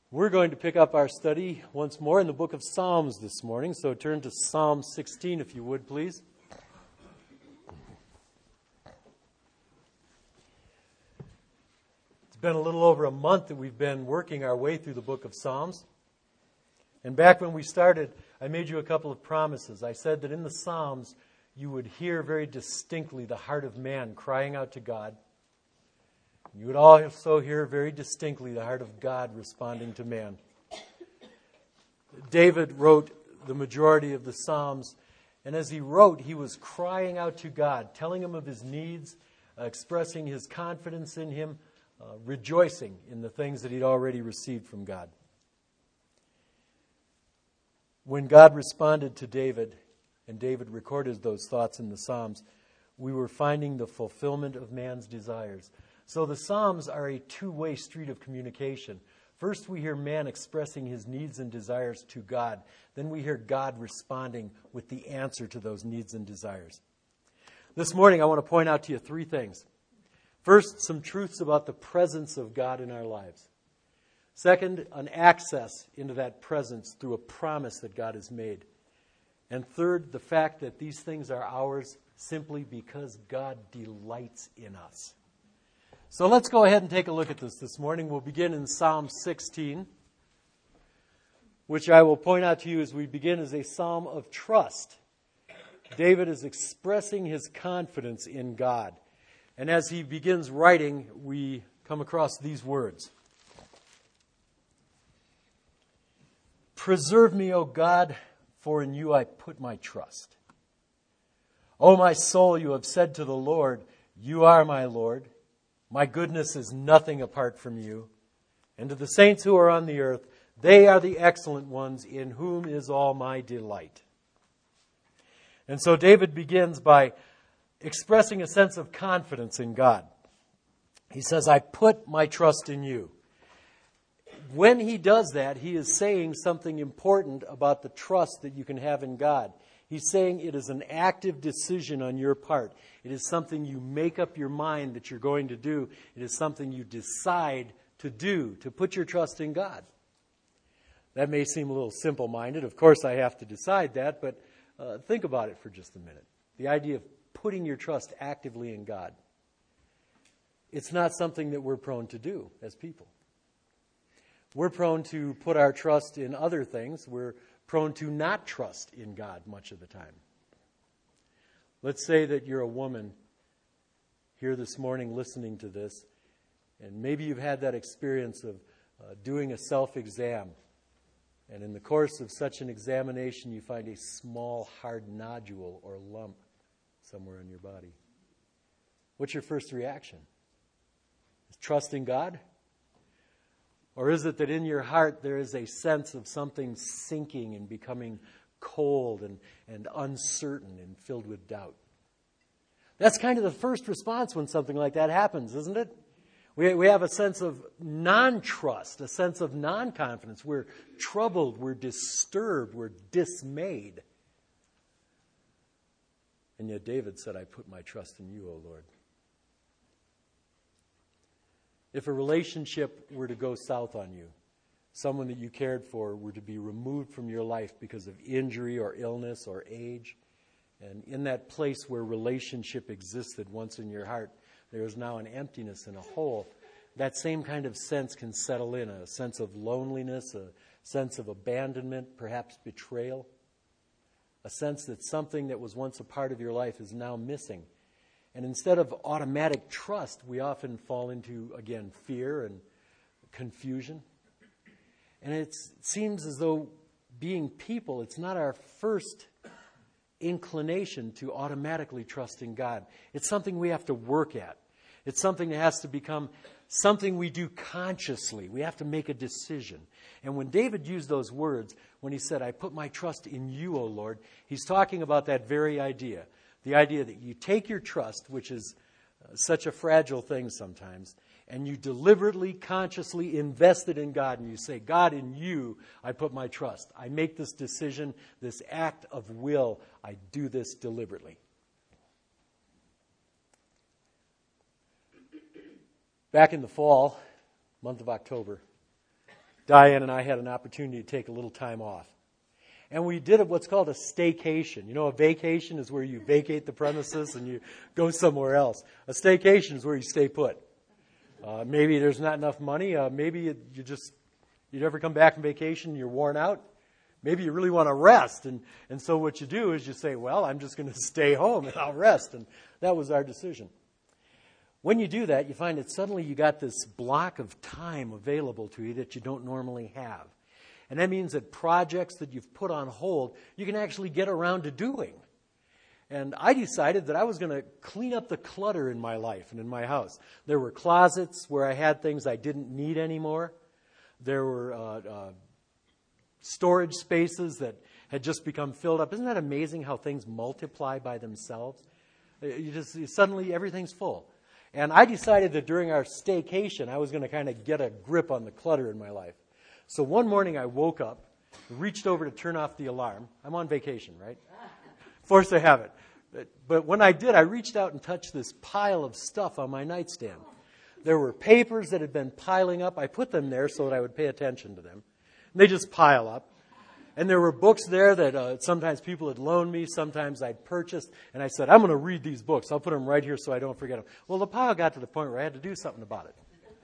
We're going to pick up our study once more in the book of Psalms this morning, so turn to Psalm 16 if you would, please. It's been a little over a month that we've been working our way through the book of Psalms. And back when we started, I made you a couple of promises. I said that in the Psalms, you would hear very distinctly the heart of man crying out to God. You would also hear very distinctly the heart of God responding to man. David wrote the majority of the Psalms, and as he wrote, he was crying out to God, telling him of his needs, expressing his confidence in him, rejoicing in the things that he'd already received from God. When God responded to David, and David recorded those thoughts in the Psalms, we were finding the fulfillment of man's desires. So the Psalms are a two-way street of communication. First, we hear man expressing his needs and desires to God. Then we hear God responding with the answer to those needs and desires. This morning, I want to point out to you three things. First, some truths about the presence of God in our lives. Second, an access into that presence through a promise that God has made. And third, the fact that these things are ours simply because God delights in us. So let's go ahead and take a look at this morning. We'll begin in Psalm 16, which I will point out to you as we begin as a psalm of trust. David is expressing his confidence in God. And as he begins writing, we come across these words. Preserve me, O God, for in you I put my trust. O my soul, you have said to the Lord, you are my Lord. My goodness is nothing apart from you. And to the saints who are on the earth, they are the excellent ones in whom is all my delight. And so David begins by expressing a sense of confidence in God. He says, I put my trust in you. When he does that, he is saying something important about the trust that you can have in God. He's saying it is an active decision on your part. It is something you make up your mind that you're going to do. It is something you decide to do, to put your trust in God. That may seem a little simple-minded. Of course, I have to decide that, but think about it for just a minute. The idea of putting your trust actively in God. It's not something that we're prone to do as people. We're prone to put our trust in other things. We're prone to not trust in God much of the time. Let's say that you're a woman here this morning listening to this, and maybe you've had that experience of doing a self-exam, and in the course of such an examination you find a small hard nodule or lump somewhere in your body. What's your first reaction? Is trust in God? Or is it that in your heart there is a sense of something sinking and becoming cold and uncertain and filled with doubt? That's kind of the first response when something like that happens, isn't it? We have a sense of non-trust, a sense of non-confidence. We're troubled, we're disturbed, we're dismayed. And yet David said, I put my trust in you, O Lord. If a relationship were to go south on you, someone that you cared for were to be removed from your life because of injury or illness or age, and in that place where relationship existed once in your heart, there is now an emptiness and a hole, that same kind of sense can settle in, a sense of loneliness, a sense of abandonment, perhaps betrayal, a sense that something that was once a part of your life is now missing. And instead of automatic trust, we often fall into, again, fear and confusion. And it seems as though being people, it's not our first inclination to automatically trust in God. It's something we have to work at. It's something that has to become something we do consciously. We have to make a decision. And when David used those words, when he said, I put my trust in you, O Lord, he's talking about that very idea. The idea that you take your trust, which is such a fragile thing sometimes, and you deliberately, consciously invest it in God, and you say, God, in you, I put my trust. I make this decision, this act of will. I do this deliberately. Back in the fall, month of October, Diane and I had an opportunity to take a little time off. And we did what's called a staycation. You know, a vacation is where you vacate the premises and you go somewhere else. A staycation is where you stay put. Maybe there's not enough money. Maybe you never come back from vacation, you're worn out. Maybe you really want to rest. And so what you do is you say, well, I'm just going to stay home and I'll rest. And that was our decision. When you do that, you find that suddenly you got this block of time available to you that you don't normally have. And that means that projects that you've put on hold, you can actually get around to doing. And I decided that I was going to clean up the clutter in my life and in my house. There were closets where I had things I didn't need anymore. There were storage spaces that had just become filled up. Isn't that amazing how things multiply by themselves? Suddenly everything's full. And I decided that during our staycation, I was going to kind of get a grip on the clutter in my life. So one morning I woke up, reached over to turn off the alarm. I'm on vacation, right? Forced to have it. But when I did, I reached out and touched this pile of stuff on my nightstand. There were papers that had been piling up. I put them there so that I would pay attention to them. And they just pile up. And there were books there that sometimes people had loaned me, sometimes I'd purchased. And I said, I'm going to read these books. I'll put them right here so I don't forget them. Well, the pile got to the point where I had to do something about it.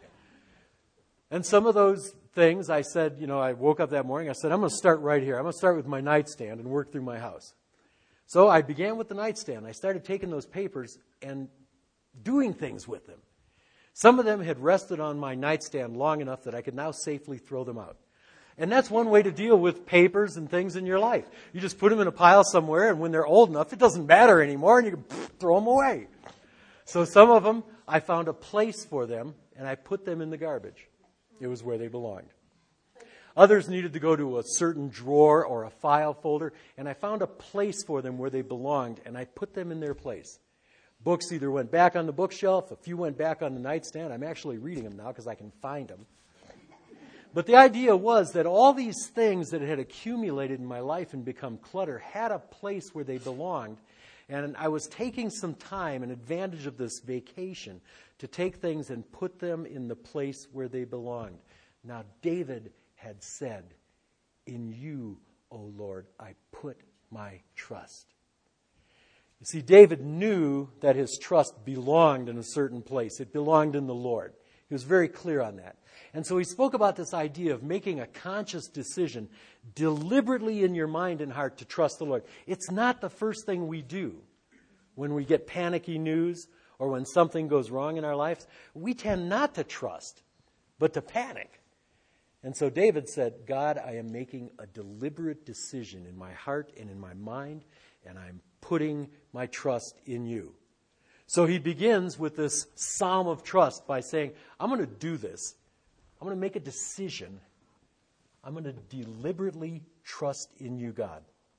And some of those things, I said, I woke up that morning, I said, I'm going to start right here. I'm going to start with my nightstand and work through my house. So I began with the nightstand. I started taking those papers and doing things with them. Some of them had rested on my nightstand long enough that I could now safely throw them out. And that's one way to deal with papers and things in your life. You just put them in a pile somewhere, and when they're old enough, it doesn't matter anymore, and you can throw them away. So some of them, I found a place for them, and I put them in the garbage. It was where they belonged. Others needed to go to a certain drawer or a file folder, and I found a place for them where they belonged, and I put them in their place. Books either went back on the bookshelf, a few went back on the nightstand. I'm actually reading them now because I can find them. But the idea was that all these things that had accumulated in my life and become clutter had a place where they belonged. And I was taking some time and advantage of this vacation to take things and put them in the place where they belonged. Now, David had said, in you, O Lord, I put my trust. You see, David knew that his trust belonged in a certain place. It belonged in the Lord. He was very clear on that. And so he spoke about this idea of making a conscious decision deliberately in your mind and heart to trust the Lord. It's not the first thing we do when we get panicky news or when something goes wrong in our lives. We tend not to trust, but to panic. And so David said, God, I am making a deliberate decision in my heart and in my mind, and I'm putting my trust in you. So he begins with this psalm of trust by saying, I'm going to do this. I'm going to make a decision. I'm going to deliberately trust in you, God.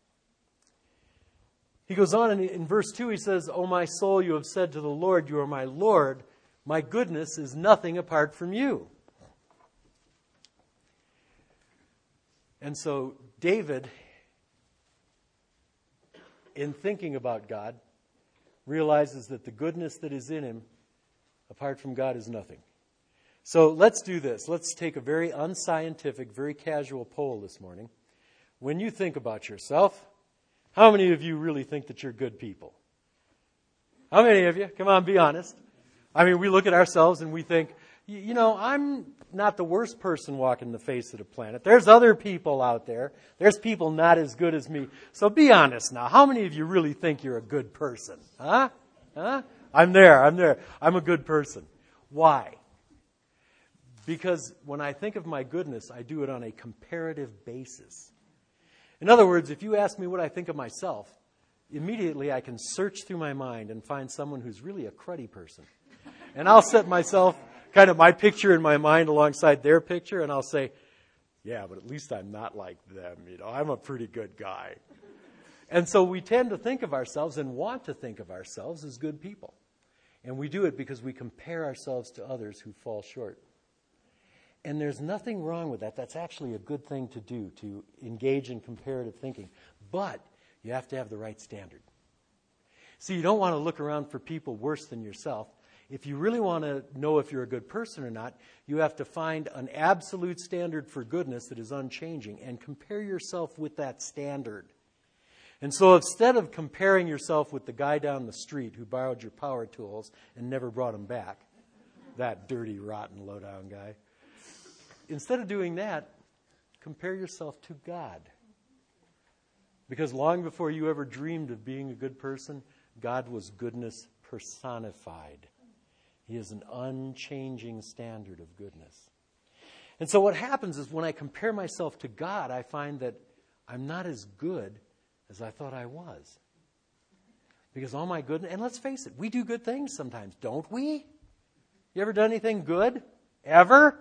He goes on in verse 2, he says, O my soul, you have said to the Lord, you are my Lord. My goodness is nothing apart from you. And so David, in thinking about God, realizes that the goodness that is in him, apart from God, is nothing. So let's do this. Let's take a very unscientific, very casual poll this morning. When you think about yourself, how many of you really think that you're good people? How many of you? Come on, be honest. I mean, we look at ourselves and we think, I'm not the worst person walking the face of the planet. There's other people out there. There's people not as good as me. So be honest now. How many of you really think you're a good person? Huh? I'm there. I'm a good person. Why? Because when I think of my goodness, I do it on a comparative basis. In other words, if you ask me what I think of myself, immediately I can search through my mind and find someone who's really a cruddy person. And I'll set myself, kind of my picture in my mind alongside their picture, and I'll say, yeah, but at least I'm not like them. I'm a pretty good guy. And so we tend to think of ourselves and want to think of ourselves as good people. And we do it because we compare ourselves to others who fall short. And there's nothing wrong with that. That's actually a good thing to do, to engage in comparative thinking. But you have to have the right standard. See, you don't want to look around for people worse than yourself. if you really want to know if you're a good person or not, you have to find an absolute standard for goodness that is unchanging and compare yourself with that standard. And so instead of comparing yourself with the guy down the street who borrowed your power tools and never brought them back, that dirty, rotten, low-down guy, instead of doing that, compare yourself to God. Because long before you ever dreamed of being a good person, God was goodness personified. He is an unchanging standard of goodness. And so what happens is when I compare myself to God, I find that I'm not as good as I thought I was. Because all my goodness, and let's face it, we do good things sometimes, don't we? You ever done anything good? Ever?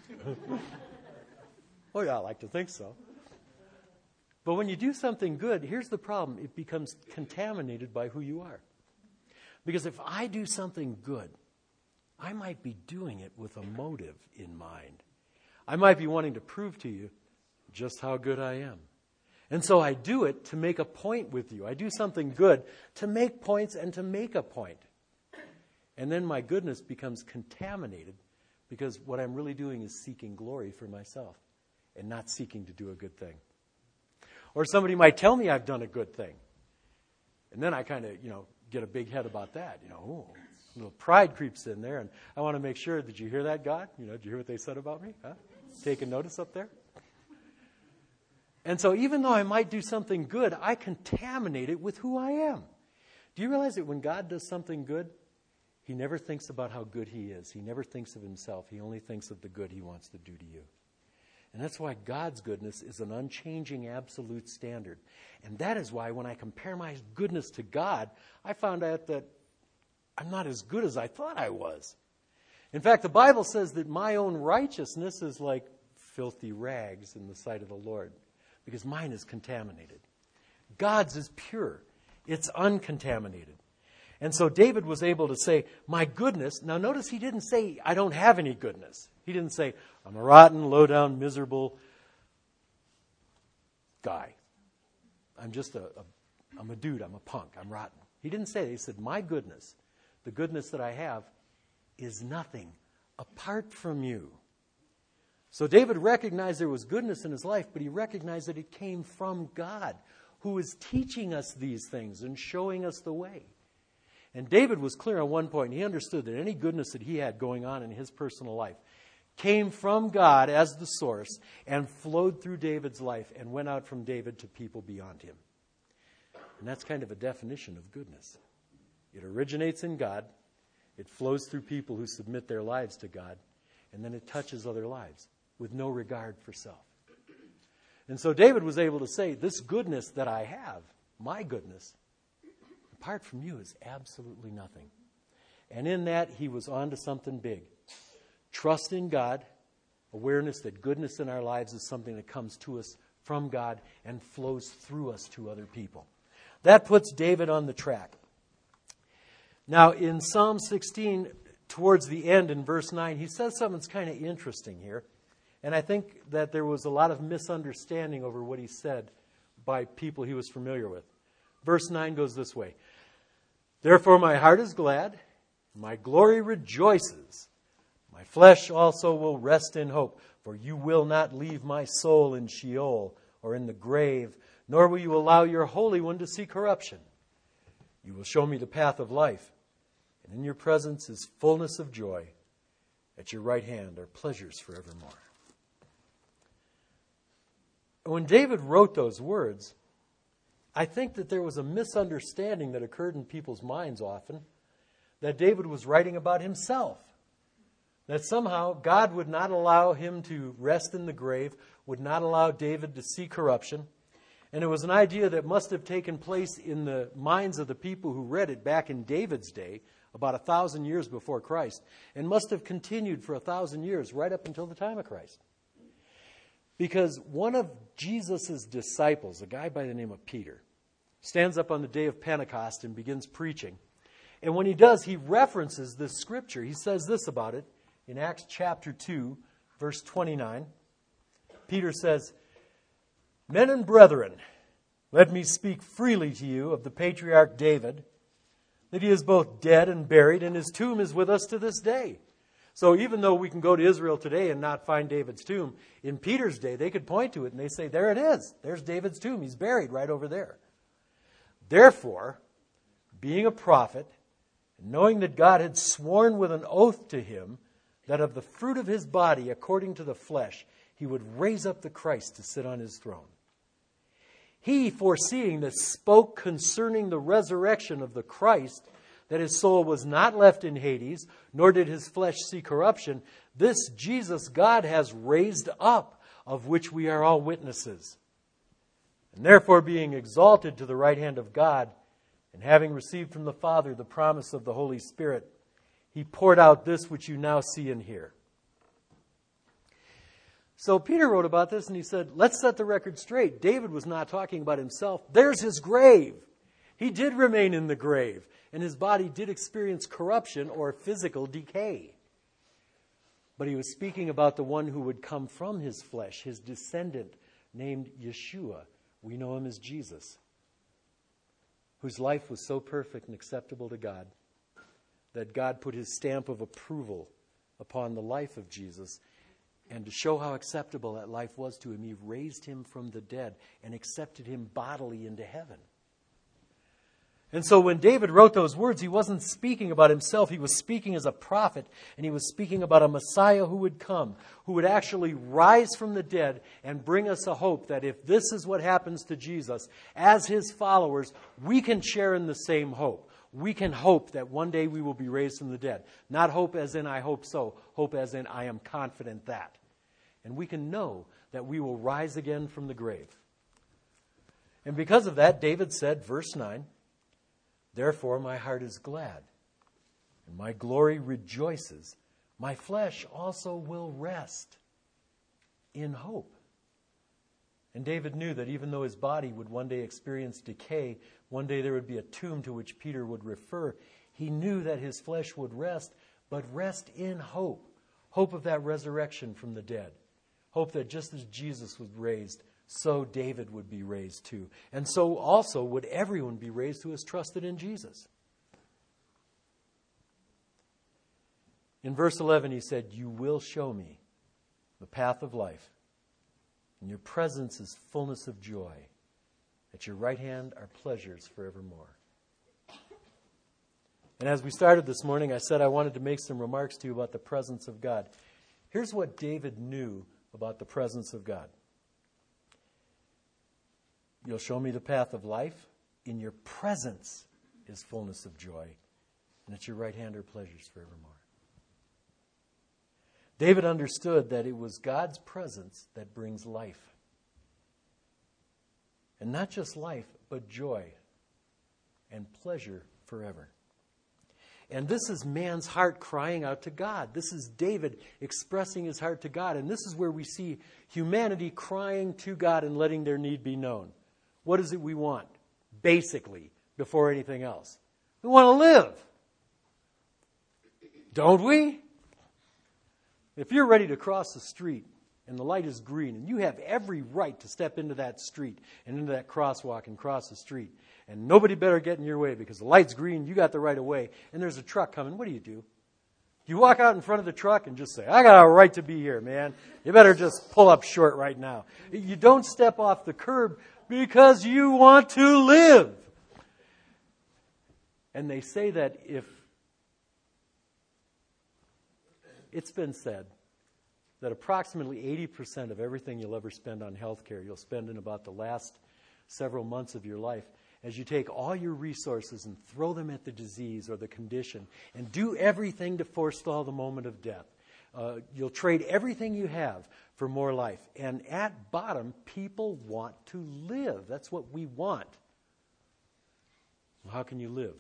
Oh yeah, I like to think so. But when you do something good, here's the problem. It becomes contaminated by who you are. Because if I do something good, I might be doing it with a motive in mind. I might be wanting to prove to you just how good I am. And so I do it to make a point with you. I do something good to make points and to make a point. And then my goodness becomes contaminated because what I'm really doing is seeking glory for myself and not seeking to do a good thing. Or somebody might tell me I've done a good thing. And then I kind of, get a big head about that. A little pride creeps in there. And I want to make sure, did you hear that, God? Did you hear what they said about me? Huh? Taking notice up there? And so even though I might do something good, I contaminate it with who I am. Do you realize that when God does something good, He never thinks about how good He is. He never thinks of Himself. He only thinks of the good He wants to do to you. And that's why God's goodness is an unchanging absolute standard. And that is why when I compare my goodness to God, I found out that I'm not as good as I thought I was. In fact, the Bible says that my own righteousness is like filthy rags in the sight of the Lord, because mine is contaminated. God's is pure. It's uncontaminated. And so David was able to say, my goodness. Now notice he didn't say, I don't have any goodness. He didn't say, I'm a rotten, low-down, miserable guy. I'm a dude, I'm a punk, I'm rotten. He didn't say that. He said, my goodness, the goodness that I have, is nothing apart from you. So David recognized there was goodness in his life, but he recognized that it came from God, who is teaching us these things and showing us the way. And David was clear on one point. He understood that any goodness that he had going on in his personal life came from God as the source and flowed through David's life and went out from David to people beyond him. And that's kind of a definition of goodness. It originates in God, it flows through people who submit their lives to God, and then it touches other lives with no regard for self. And so David was able to say, this goodness that I have, my goodness, apart from you is absolutely nothing. And in that, he was on to something big. Trust in God, awareness that goodness in our lives is something that comes to us from God and flows through us to other people. That puts David on the track. Now, in Psalm 16, towards the end in verse 9, he says something that's kind of interesting here. And I think that there was a lot of misunderstanding over what he said by people he was familiar with. Verse 9 goes this way. Therefore my heart is glad, my glory rejoices. My flesh also will rest in hope, for you will not leave my soul in Sheol or in the grave, nor will you allow your Holy One to see corruption. You will show me the path of life, and in your presence is fullness of joy. At your right hand are pleasures forevermore. When David wrote those words, I think that there was a misunderstanding that occurred in people's minds often, that David was writing about himself. That somehow God would not allow him to rest in the grave, would not allow David to see corruption. And it was an idea that must have taken place in the minds of the people who read it back in David's day, about 1,000 years before Christ, and must have continued for 1,000 years, right up until the time of Christ. Because one of Jesus' disciples, a guy by the name of Peter, stands up on the day of Pentecost and begins preaching. And when he does, he references this scripture. He says this about it in Acts chapter 2, verse 29. Peter says, Men and brethren, let me speak freely to you of the patriarch David, that he is both dead and buried, and his tomb is with us to this day. So even though we can go to Israel today and not find David's tomb, in Peter's day, they could point to it and they say, there it is. There's David's tomb. He's buried right over there. Therefore, being a prophet, knowing that God had sworn with an oath to him that of the fruit of his body, according to the flesh, he would raise up the Christ to sit on his throne. He, foreseeing this, spoke concerning the resurrection of the Christ, that his soul was not left in Hades, nor did his flesh see corruption. This Jesus God has raised up, of which we are all witnesses. And therefore, being exalted to the right hand of God, and having received from the Father the promise of the Holy Spirit, he poured out this which you now see and hear. So Peter wrote about this and he said, let's set the record straight. David was not talking about himself. There's his grave. He did remain in the grave, and his body did experience corruption or physical decay. But he was speaking about the one who would come from his flesh, his descendant named Yeshua. We know him as Jesus, whose life was so perfect and acceptable to God that God put his stamp of approval upon the life of Jesus. And to show how acceptable that life was to him, he raised him from the dead and accepted him bodily into heaven. And so when David wrote those words, he wasn't speaking about himself. He was speaking as a prophet, and he was speaking about a Messiah who would come, who would actually rise from the dead and bring us a hope that if this is what happens to Jesus, as his followers, we can share in the same hope. We can hope that one day we will be raised from the dead. Not hope as in I hope so, hope as in I am confident that. And we can know that we will rise again from the grave. And because of that, David said, verse 9, therefore my heart is glad, and my glory rejoices. My flesh also will rest in hope. And David knew that even though his body would one day experience decay, one day there would be a tomb to which Peter would refer. He knew that his flesh would rest, but rest in hope. Hope of that resurrection from the dead. Hope that just as Jesus was raised, so David would be raised too. And so also would everyone be raised who has trusted in Jesus. In verse 11 he said, you will show me the path of life. In your presence is fullness of joy. At your right hand are pleasures forevermore. And as we started this morning, I said I wanted to make some remarks to you about the presence of God. Here's what David knew about the presence of God. You'll show me the path of life. In your presence is fullness of joy. And at your right hand are pleasures forevermore. David understood that it was God's presence that brings life. And not just life, but joy and pleasure forever. And this is man's heart crying out to God. This is David expressing his heart to God. And this is where we see humanity crying to God and letting their need be known. What is it we want? Basically, before anything else. We want to live. Don't we? If you're ready to cross the street and the light is green and you have every right to step into that street and into that crosswalk and cross the street, and nobody better get in your way because the light's green, you got the right of way, and there's a truck coming, what do? You walk out in front of the truck and just say, I got a right to be here, man. You better just pull up short right now. You don't step off the curb because you want to live. And they say that if it's been said that approximately 80% of everything you'll ever spend on health care, you'll spend in about the last several months of your life as you take all your resources and throw them at the disease or the condition and do everything to forestall the moment of death. You'll trade everything you have for more life. And at bottom, people want to live. That's what we want. Well, how can you live?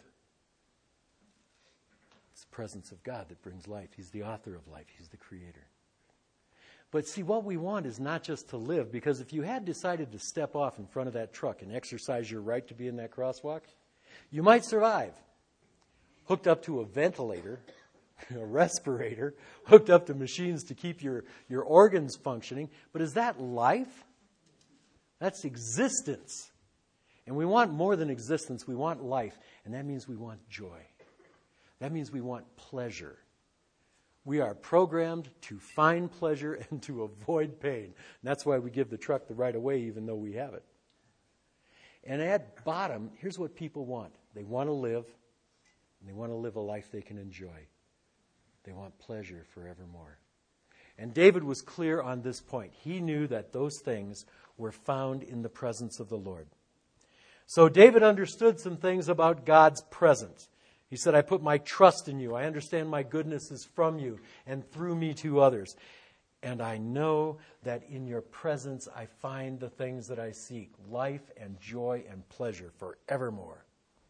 It's the presence of God that brings life. He's the author of life. He's the creator. But see, what we want is not just to live, because if you had decided to step off in front of that truck and exercise your right to be in that crosswalk, you might survive. Hooked up to a ventilator, a respirator, hooked up to machines to keep your organs functioning. But is that life? That's existence. And we want more than existence. We want life. And that means we want joy. That means we want pleasure. We are programmed to find pleasure and to avoid pain. And that's why we give the truck the right of way even though we have it. And at bottom, here's what people want. They want to live, and they want to live a life they can enjoy. They want pleasure forevermore. And David was clear on this point. He knew that those things were found in the presence of the Lord. So David understood some things about God's presence. He said, I put my trust in you. I understand my goodness is from you and through me to others. And I know that in your presence I find the things that I seek, life and joy and pleasure forevermore.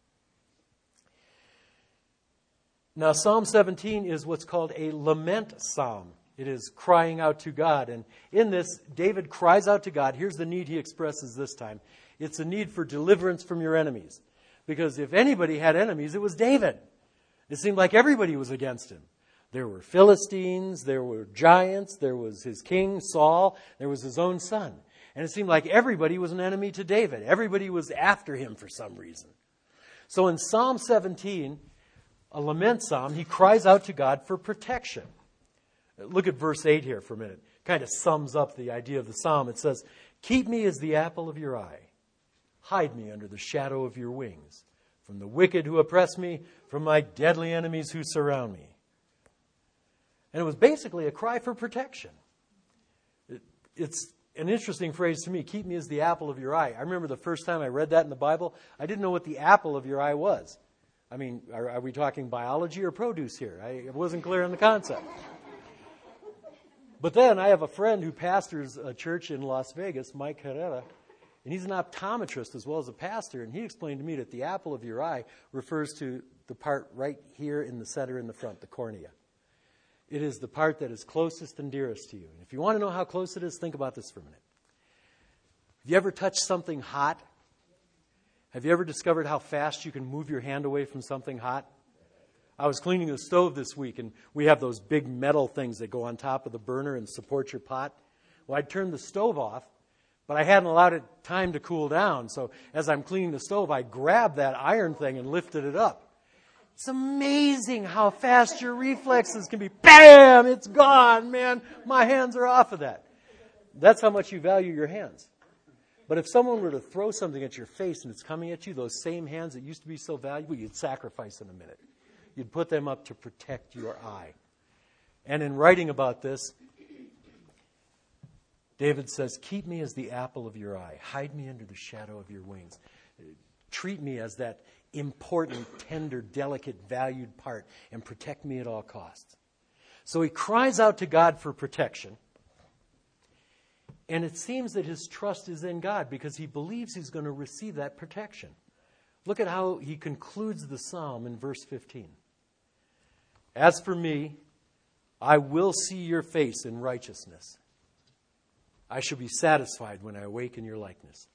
Now, Psalm 17 is what's called a lament psalm. It is crying out to God. And in this, David cries out to God. Here's the need he expresses this time. It's a need for deliverance from your enemies. Because if anybody had enemies, it was David. It seemed like everybody was against him. There were Philistines, there were giants, there was his king, Saul, there was his own son. And it seemed like everybody was an enemy to David. Everybody was after him for some reason. So in Psalm 17, a lament psalm, he cries out to God for protection. Look at verse 8 here for a minute. It kind of sums up the idea of the psalm. It says, keep me as the apple of your eye. Hide me under the shadow of your wings. From the wicked who oppress me, from my deadly enemies who surround me. And it was basically a cry for protection. It's an interesting phrase to me. Keep me as the apple of your eye. I remember the first time I read that in the Bible, I didn't know what the apple of your eye was. I mean, are we talking biology or produce here? I wasn't clear on the concept. But then I have a friend who pastors a church in Las Vegas, Mike Herrera, and he's an optometrist as well as a pastor, and he explained to me that the apple of your eye refers to the part right here in the center in the front, the cornea. It is the part that is closest and dearest to you. And if you want to know how close it is, think about this for a minute. Have you ever touched something hot? Have you ever discovered how fast you can move your hand away from something hot? I was cleaning the stove this week, and we have those big metal things that go on top of the burner and support your pot. Well, I'd turned the stove off, but I hadn't allowed it time to cool down. So as I'm cleaning the stove, I grabbed that iron thing and lifted it up. It's amazing how fast your reflexes can be. Bam! It's gone, man. My hands are off of that. That's how much you value your hands. But if someone were to throw something at your face and it's coming at you, those same hands that used to be so valuable, you'd sacrifice in a minute. You'd put them up to protect your eye. And in writing about this, David says, keep me as the apple of your eye. Hide me under the shadow of your wings. Treat me as that important, tender, delicate, valued part and protect me at all costs. So he cries out to God for protection. And it seems that his trust is in God because he believes he's going to receive that protection. Look at how he concludes the psalm in verse 15. As for me, I will see your face in righteousness. I shall be satisfied when I awake in your likeness.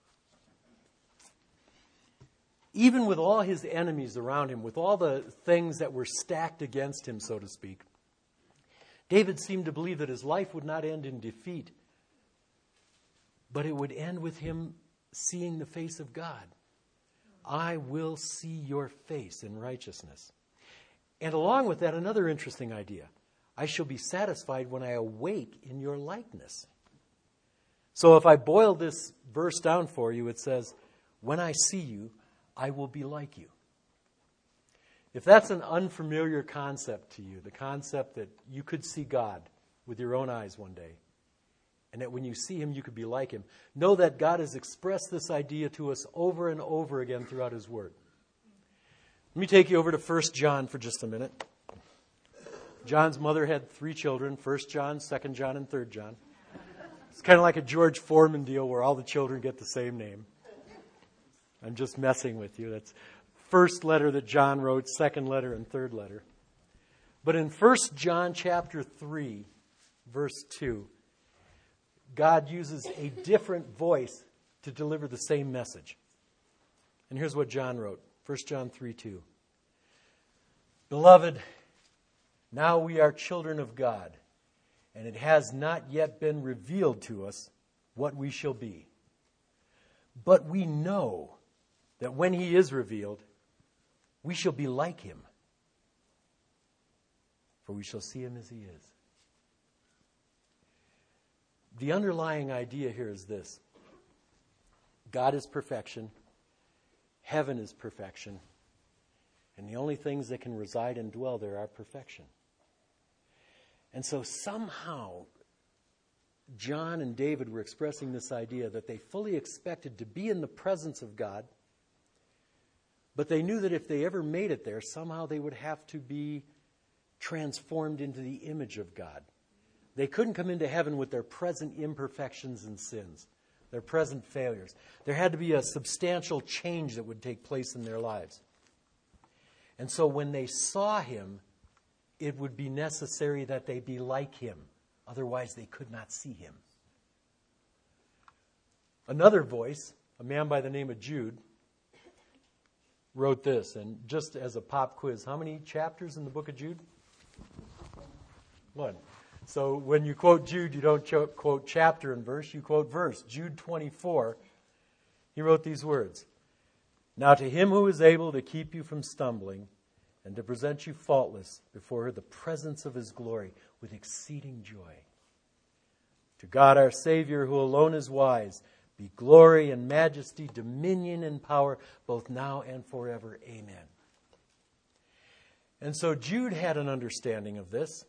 Even with all his enemies around him, with all the things that were stacked against him, so to speak, David seemed to believe that his life would not end in defeat, but it would end with him seeing the face of God. I will see your face in righteousness. And along with that, another interesting idea. I shall be satisfied when I awake in your likeness. So if I boil this verse down for you, it says, when I see you, I will be like you. If that's an unfamiliar concept to you, the concept that you could see God with your own eyes one day, and that when you see him, you could be like him, know that God has expressed this idea to us over and over again throughout his word. Let me take you over to 1 John for just a minute. John's mother had 3 children, 1 John, 2 John, and 3 John. It's kind of like a George Foreman deal where all the children get the same name. I'm just messing with you. That's first letter that John wrote, second letter, and third letter. But in 1 John chapter 3, verse 2, God uses a different voice to deliver the same message. And here's what John wrote, 1 John 3:2. Beloved, now we are children of God, and it has not yet been revealed to us what we shall be. But we know that when he is revealed, we shall be like him, for we shall see him as he is. The underlying idea here is this: God is perfection, heaven is perfection, and the only things that can reside and dwell there are perfection. And so somehow John and David were expressing this idea that they fully expected to be in the presence of God, but they knew that if they ever made it there, somehow they would have to be transformed into the image of God. They couldn't come into heaven with their present imperfections and sins, their present failures. There had to be a substantial change that would take place in their lives. And so when they saw him, it would be necessary that they be like him. Otherwise, they could not see him. Another voice, a man by the name of Jude, wrote this. And just as a pop quiz, how many chapters in the book of Jude? 1. So when you quote Jude, you don't quote chapter and verse, you quote verse. Jude 24, he wrote these words: "Now to him who is able to keep you from stumbling and to present you faultless before the presence of his glory with exceeding joy. To God our Savior, who alone is wise, be glory and majesty, dominion and power, both now and forever. Amen." And so Jude had an understanding of this,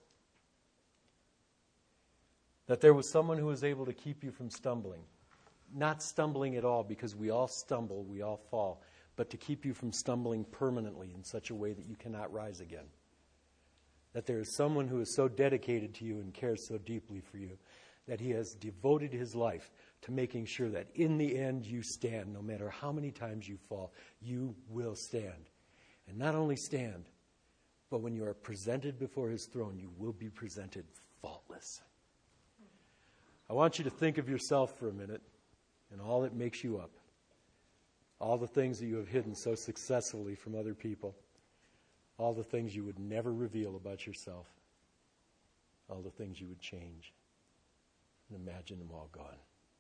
that there was someone who was able to keep you from stumbling. Not stumbling at all, because we all stumble, we all fall, but to keep you from stumbling permanently in such a way that you cannot rise again. That there is someone who is so dedicated to you and cares so deeply for you that he has devoted his life to making sure that in the end you stand. No matter how many times you fall, you will stand. And not only stand, but when you are presented before his throne, you will be presented faultless. I want you to think of yourself for a minute and all that makes you up. All the things that you have hidden so successfully from other people. All the things you would never reveal about yourself. All the things you would change. And imagine them all gone.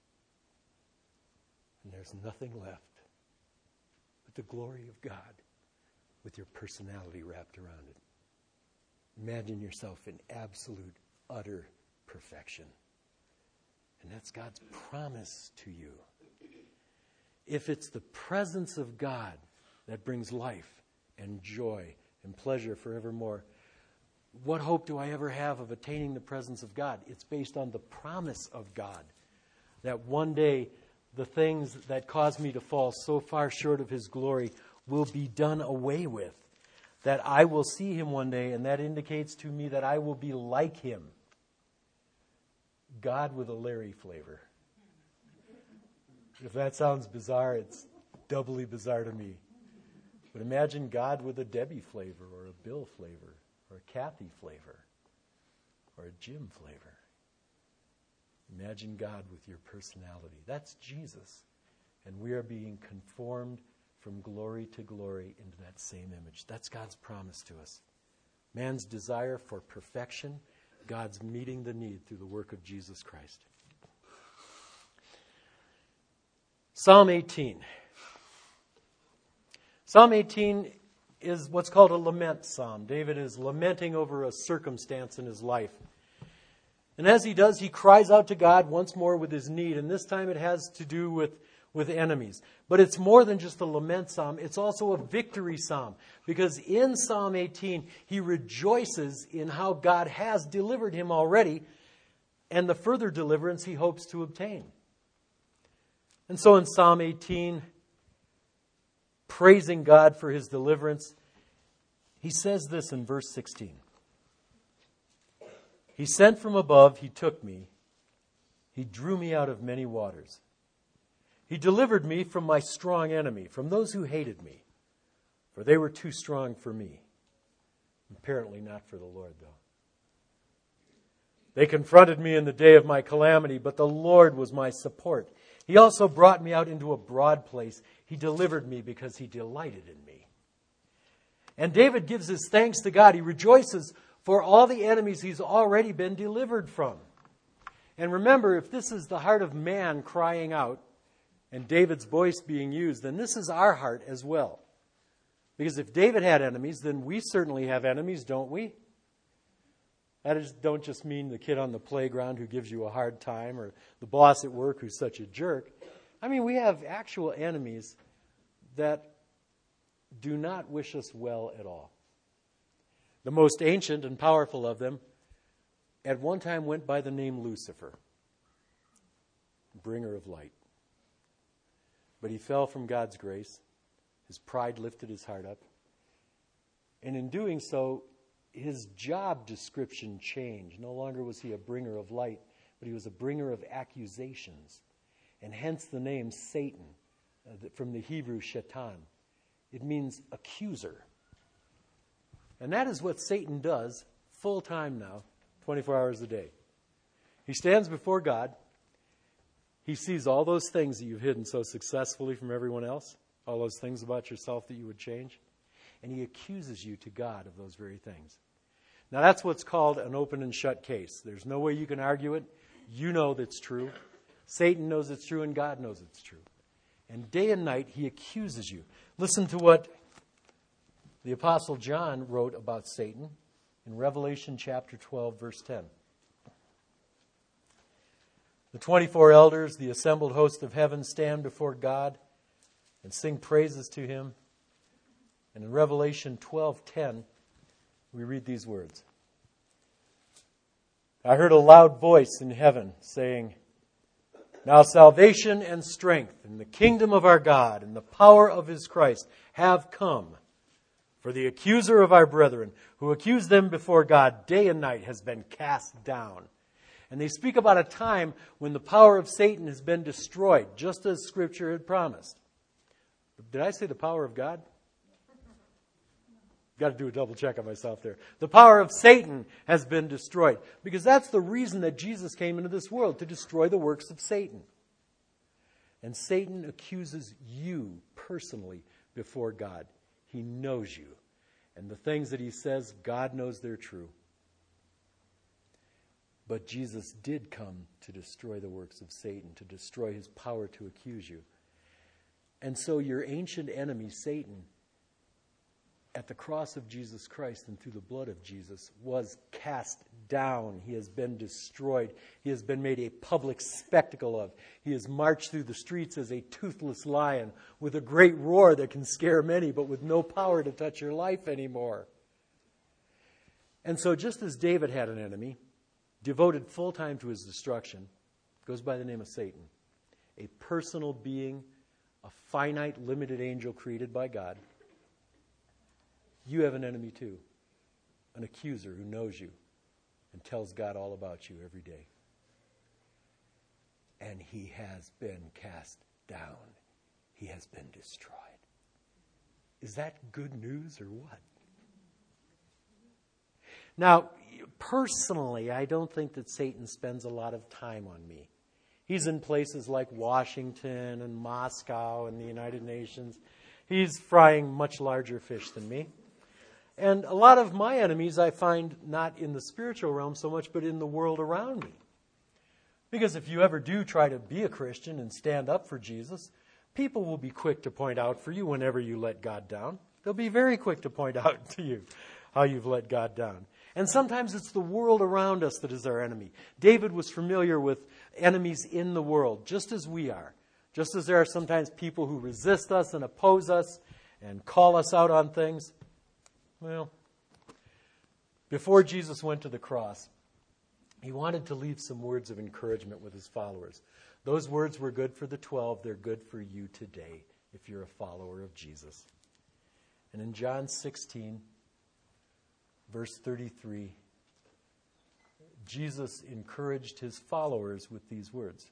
And there's nothing left but the glory of God with your personality wrapped around it. Imagine yourself in absolute, utter perfection. And that's God's promise to you. If it's the presence of God that brings life and joy and pleasure forevermore, what hope do I ever have of attaining the presence of God? It's based on the promise of God that one day the things that caused me to fall so far short of his glory will be done away with. That I will see him one day, and that indicates to me that I will be like him. God with a Larry flavor. If that sounds bizarre, it's doubly bizarre to me. But imagine God with a Debbie flavor, or a Bill flavor, or a Kathy flavor, or a Jim flavor. Imagine God with your personality. That's Jesus. And we are being conformed from glory to glory into that same image. That's God's promise to us. Man's desire for perfection, God's meeting the need through the work of Jesus Christ. Psalm 18. Psalm 18 is what's called a lament psalm. David is lamenting over a circumstance in his life. And as he does, he cries out to God once more with his need. And this time it has to do with enemies. But it's more than just a lament psalm. It's also a victory psalm. Because in Psalm 18, he rejoices in how God has delivered him already and the further deliverance he hopes to obtain. And so in Psalm 18, praising God for his deliverance, he says this in verse 16. He sent from above, he took me. He drew me out of many waters. He delivered me from my strong enemy, from those who hated me, for they were too strong for me. Apparently not for the Lord, though. They confronted me in the day of my calamity, but the Lord was my support. He also brought me out into a broad place. He delivered me because he delighted in me. And David gives his thanks to God. He rejoices for all the enemies he's already been delivered from. And remember, if this is the heart of man crying out, and David's voice being used, then this is our heart as well. Because if David had enemies, then we certainly have enemies, don't we? Don't just mean the kid on the playground who gives you a hard time or the boss at work who's such a jerk. I mean, we have actual enemies that do not wish us well at all. The most ancient and powerful of them at one time went by the name Lucifer, bringer of light. But he fell from God's grace. His pride lifted his heart up. And in doing so, his job description changed. No longer was he a bringer of light, but he was a bringer of accusations. And hence the name Satan, from the Hebrew shaitan. It means accuser. And that is what Satan does full time now, 24 hours a day. He stands before God. He sees all those things that you've hidden so successfully from everyone else, all those things about yourself that you would change. And he accuses you to God of those very things. Now that's what's called an open and shut case. There's no way you can argue it. You know that's true. Satan knows it's true and God knows it's true. And day and night he accuses you. Listen to what the Apostle John wrote about Satan in Revelation chapter 12, verse 10. The 24 elders, the assembled host of heaven, stand before God and sing praises to him. And in Revelation 12:10, we read these words. I heard a loud voice in heaven saying, now salvation and strength and the kingdom of our God and the power of his Christ have come. For the accuser of our brethren, who accused them before God day and night, has been cast down. And they speak about a time when the power of Satan has been destroyed, just as Scripture had promised. Did I say the power of God? Got to do a double check on myself there. The power of Satan has been destroyed. Because that's the reason that Jesus came into this world, to destroy the works of Satan. And Satan accuses you personally before God. He knows you. And the things that he says, God knows they're true. But Jesus did come to destroy the works of Satan, to destroy his power to accuse you. And so your ancient enemy, Satan, at the cross of Jesus Christ and through the blood of Jesus, was cast down. He has been destroyed. He has been made a public spectacle of. He has marched through the streets as a toothless lion with a great roar that can scare many, but with no power to touch your life anymore. And so just as David had an enemy, devoted full time to his destruction, goes by the name of Satan, a personal being, a finite, limited angel created by God, you have an enemy too, an accuser who knows you and tells God all about you every day. And he has been cast down. He has been destroyed. Is that good news or what? Now, personally, I don't think that Satan spends a lot of time on me. He's in places like Washington and Moscow and the United Nations. He's frying much larger fish than me. And a lot of my enemies I find not in the spiritual realm so much, but in the world around me. Because if you ever do try to be a Christian and stand up for Jesus, people will be quick to point out for you whenever you let God down. They'll be very quick to point out to you how you've let God down. And sometimes it's the world around us that is our enemy. David was familiar with enemies in the world, just as we are. Just as there are sometimes people who resist us and oppose us and call us out on things. Well, before Jesus went to the cross, he wanted to leave some words of encouragement with his followers. Those words were good for the 12. They're good for you today if you're a follower of Jesus. And in John 16, verse 33, Jesus encouraged his followers with these words.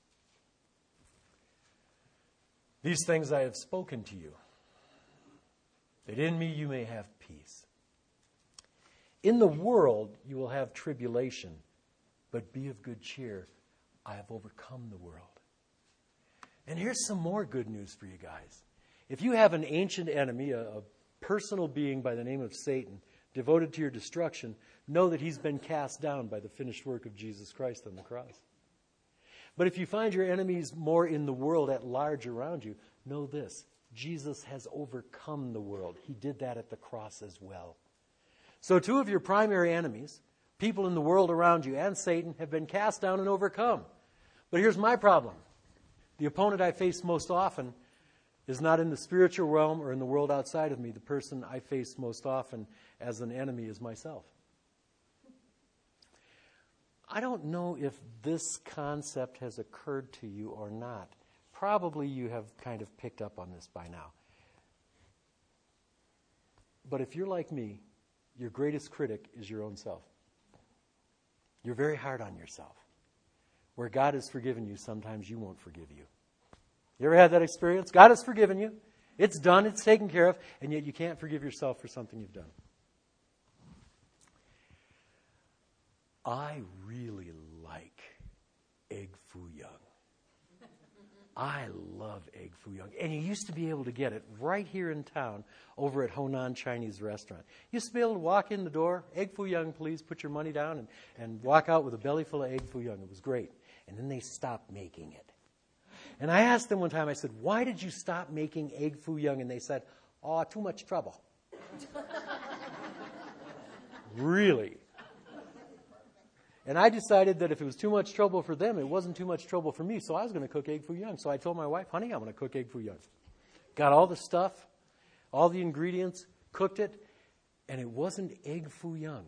These things I have spoken to you, that in me you may have peace. In the world you will have tribulation, but be of good cheer. I have overcome the world. And here's some more good news for you guys. If you have an ancient enemy, a personal being by the name of Satan, devoted to your destruction, know that he's been cast down by the finished work of Jesus Christ on the cross. But if you find your enemies more in the world at large around you, know this: Jesus has overcome the world. He did that at the cross as well. So two of your primary enemies, people in the world around you and Satan, have been cast down and overcome. But here's my problem. The opponent I face most often is not in the spiritual realm or in the world outside of me. The person I face most often as an enemy is myself. I don't know if this concept has occurred to you or not. Probably you have kind of picked up on this by now. But if you're like me, your greatest critic is your own self. You're very hard on yourself. Where God has forgiven you, sometimes you won't forgive you. You ever had that experience? God has forgiven you. It's done. It's taken care of. And yet you can't forgive yourself for something you've done. I really like egg foo young. I love egg foo young. And you used to be able to get it right here in town over at Honan Chinese Restaurant. You used to be able to walk in the door, egg foo young, please, put your money down, and walk out with a belly full of egg foo young. It was great. And then they stopped making it. And I asked them one time, I said, why did you stop making egg foo young? And they said, oh, too much trouble. Really? And I decided that if it was too much trouble for them, it wasn't too much trouble for me, so I was going to cook egg foo young. So I told my wife, honey, I'm going to cook egg foo young. Got all the stuff, all the ingredients, cooked it, and it wasn't egg foo young.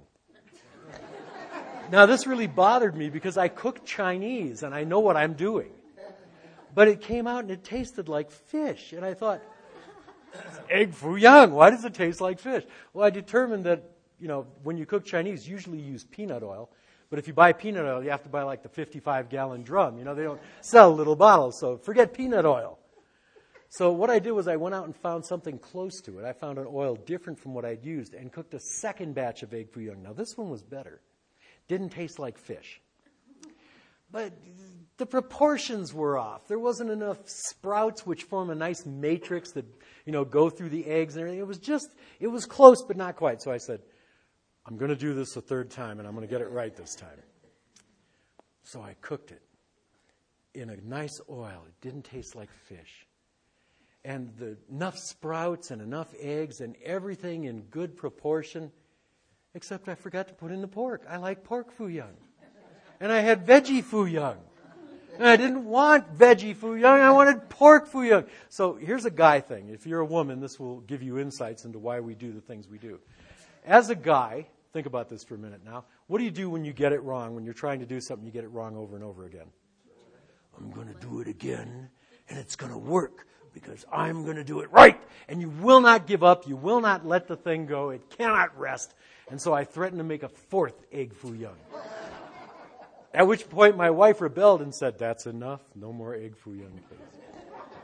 Now, this really bothered me because I cook Chinese, and I know what I'm doing. But it came out and it tasted like fish. And I thought, egg foo young, why does it taste like fish? Well, I determined that, when you cook Chinese, usually you use peanut oil. But if you buy peanut oil, you have to buy like the 55-gallon drum. They don't sell little bottles, so forget peanut oil. So what I did was I went out and found something close to it. I found an oil different from what I'd used and cooked a second batch of egg foo young. Now, this one was better. Didn't taste like fish. But the proportions were off. There wasn't enough sprouts, which form a nice matrix that, go through the eggs and everything. It was close, but not quite. So I said, I'm going to do this a third time, and I'm going to get it right this time. So I cooked it in a nice oil. It didn't taste like fish. And enough sprouts and enough eggs and everything in good proportion, except I forgot to put in the pork. I like pork foo young. And I had veggie foo young. And I didn't want veggie foo young. I wanted pork foo young. So here's a guy thing. If you're a woman, this will give you insights into why we do the things we do. As a guy, think about this for a minute now. What do you do when you get it wrong? When you're trying to do something, you get it wrong over and over again. I'm going to do it again, and it's going to work because I'm going to do it right. And you will not give up. You will not let the thing go. It cannot rest. And so I threatened to make a fourth egg foo young. At which point my wife rebelled and said, that's enough. No more egg foo young, please.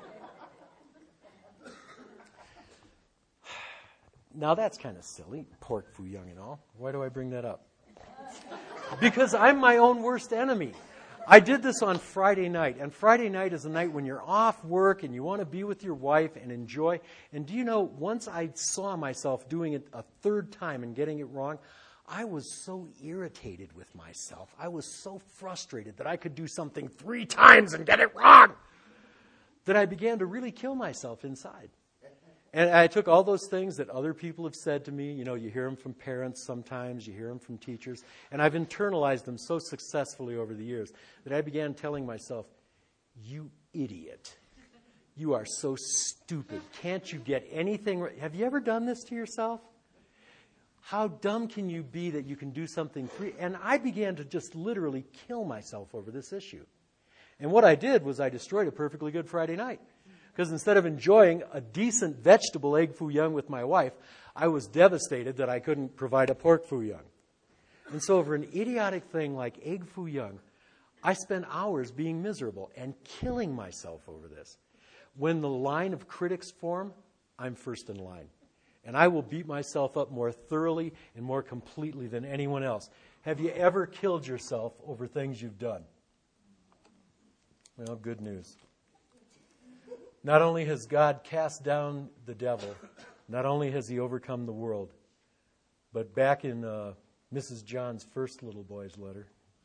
Now that's kind of silly, pork foo young and all. Why do I bring that up? Because I'm my own worst enemy. I did this on Friday night, and Friday night is a night when you're off work and you want to be with your wife and enjoy. And do you know, once I saw myself doing it a third time and getting it wrong, I was so irritated with myself. I was so frustrated that I could do something 3 times and get it wrong that I began to really kill myself inside. And I took all those things that other people have said to me. You hear them from parents sometimes, you hear them from teachers. And I've internalized them so successfully over the years that I began telling myself, you idiot. You are so stupid. Can't you get anything right? Have you ever done this to yourself? How dumb can you be that you can do something free? And I began to just literally kill myself over this issue. And what I did was I destroyed a perfectly good Friday night. Because instead of enjoying a decent vegetable egg foo young with my wife, I was devastated that I couldn't provide a pork foo young. And so over an idiotic thing like egg foo young, I spent hours being miserable and killing myself over this. When the line of critics form, I'm first in line. And I will beat myself up more thoroughly and more completely than anyone else. Have you ever killed yourself over things you've done? Well, good news. Not only has God cast down the devil, not only has he overcome the world, but back in Mrs. John's first little boy's letter,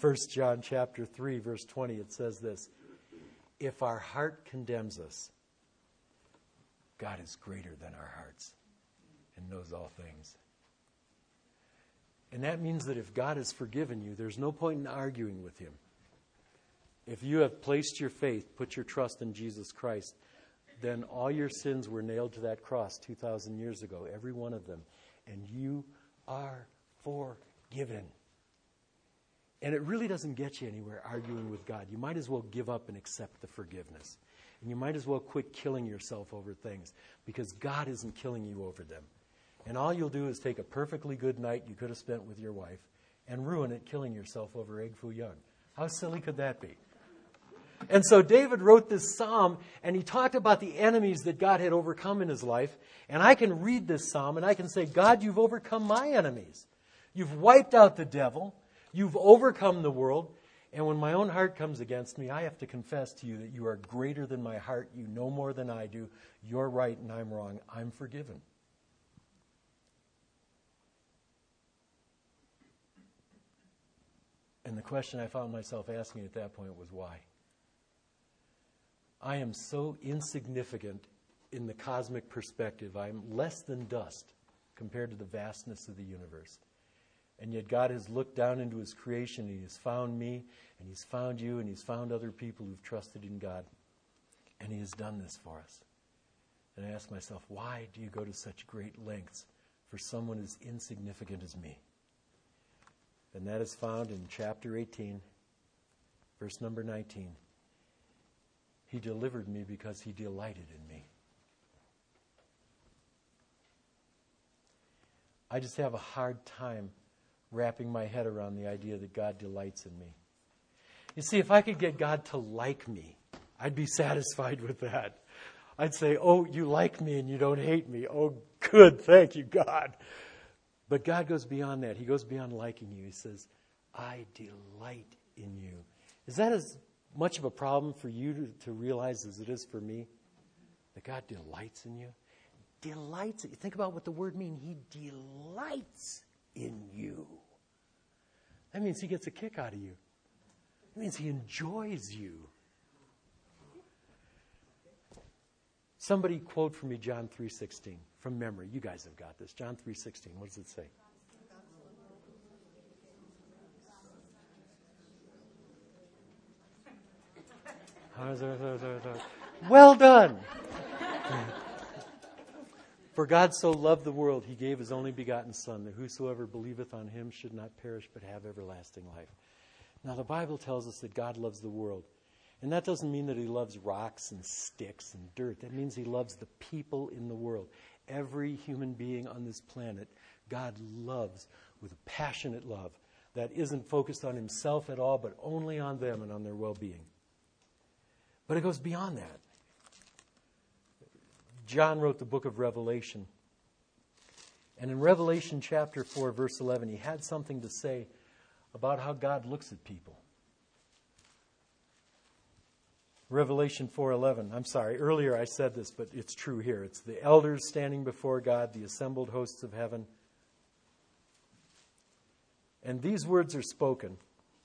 1 John chapter 3, verse 20, it says this: if our heart condemns us, God is greater than our hearts and knows all things. And that means that if God has forgiven you, there's no point in arguing with him. If you have placed your faith, put your trust in Jesus Christ, then all your sins were nailed to that cross 2,000 years ago, every one of them. And you are forgiven. And it really doesn't get you anywhere arguing with God. You might as well give up and accept the forgiveness. And you might as well quit killing yourself over things, because God isn't killing you over them. And all you'll do is take a perfectly good night you could have spent with your wife and ruin it killing yourself over egg foo young. How silly could that be? And so David wrote this psalm, and he talked about the enemies that God had overcome in his life. And I can read this psalm, and I can say, God, you've overcome my enemies. You've wiped out the devil. You've overcome the world. And when my own heart comes against me, I have to confess to you that you are greater than my heart. You know more than I do. You're right and I'm wrong. I'm forgiven. And the question I found myself asking at that point was why? I am so insignificant in the cosmic perspective. I am less than dust compared to the vastness of the universe. And yet God has looked down into his creation, and he has found me, and he's found you, and he's found other people who've trusted in God. And he has done this for us. And I ask myself, why do you go to such great lengths for someone as insignificant as me? And that is found in chapter 18, verse number 19. He delivered me because he delighted in me. I just have a hard time wrapping my head around the idea that God delights in me. You see, if I could get God to like me, I'd be satisfied with that. I'd say, oh, you like me and you don't hate me. Oh, good, thank you, God. But God goes beyond that. He goes beyond liking you. He says, I delight in you. Is that as much of a problem for you to realize as it is for me? That God delights in you? Delights. Think about what the word means. He delights in you. That means he gets a kick out of you. It means he enjoys you. Somebody quote for me John 3:16 from memory. You guys have got this. John 3:16. What does it say? Well done. For God so loved the world, he gave his only begotten Son, that whosoever believeth on him should not perish but have everlasting life. Now the Bible tells us that God loves the world. And that doesn't mean that he loves rocks and sticks and dirt. That means he loves the people in the world. Every human being on this planet, God loves with a passionate love that isn't focused on himself at all, but only on them and on their well-being. But it goes beyond that. John wrote the book of Revelation. And in Revelation chapter 4, verse 11, he had something to say about how God looks at people. Revelation 4:11. I'm sorry, earlier I said this, but it's true here. It's the elders standing before God, the assembled hosts of heaven. And these words are spoken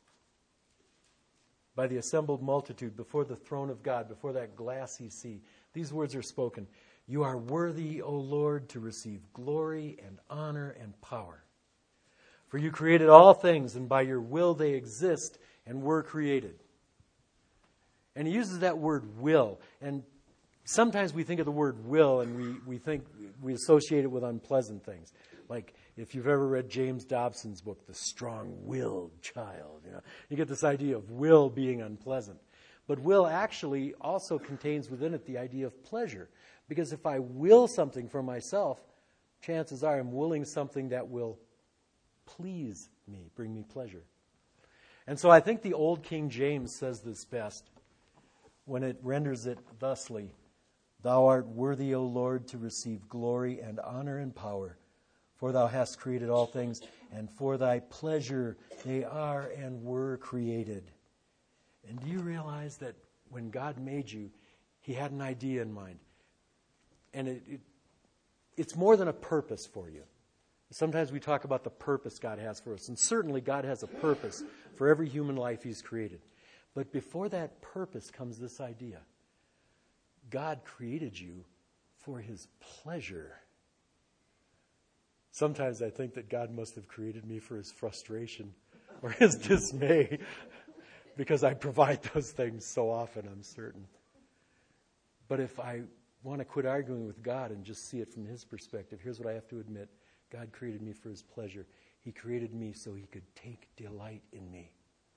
by the assembled multitude before the throne of God, before that glassy sea. These words are spoken. You are worthy, O Lord, to receive glory and honor and power. For you created all things, and by your will they exist and were created. And he uses that word will. And sometimes we think of the word will and we associate it with unpleasant things. Like if you've ever read James Dobson's book, The Strong-Willed Child, you get this idea of will being unpleasant. But will actually also contains within it the idea of pleasure. Because if I will something for myself, chances are I'm willing something that will please me, bring me pleasure. And so I think the old King James says this best when it renders it thusly: Thou art worthy, O Lord, to receive glory and honor and power, for thou hast created all things, and for thy pleasure they are and were created. And do you realize that when God made you, he had an idea in mind? And it's more than a purpose for you. Sometimes we talk about the purpose God has for us, and certainly God has a purpose for every human life he's created. But before that purpose comes this idea. God created you for his pleasure. Sometimes I think that God must have created me for his frustration or his dismay, because I provide those things so often, I'm certain. But if I want to quit arguing with God and just see it from his perspective, here's what I have to admit. God created me for his pleasure. He created me so he could take delight in me.